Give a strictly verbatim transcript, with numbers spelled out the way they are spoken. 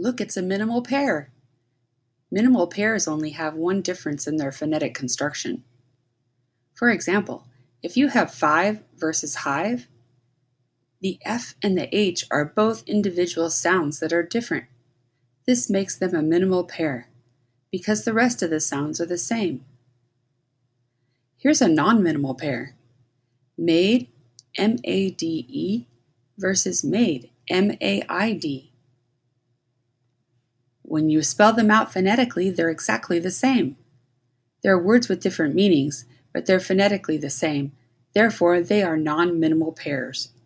Look, it's a minimal pair. Minimal pairs only have one difference in their phonetic construction. For example, if you have five versus hive, the F and the H are both individual sounds that are different. This makes them a minimal pair, because the rest of the sounds are the same. Here's a non-minimal pair. Made, M A D E, versus made, M A I D. When you spell them out phonetically, they're exactly the same. There are words with different meanings, but they're phonetically the same. Therefore, they are non-minimal pairs.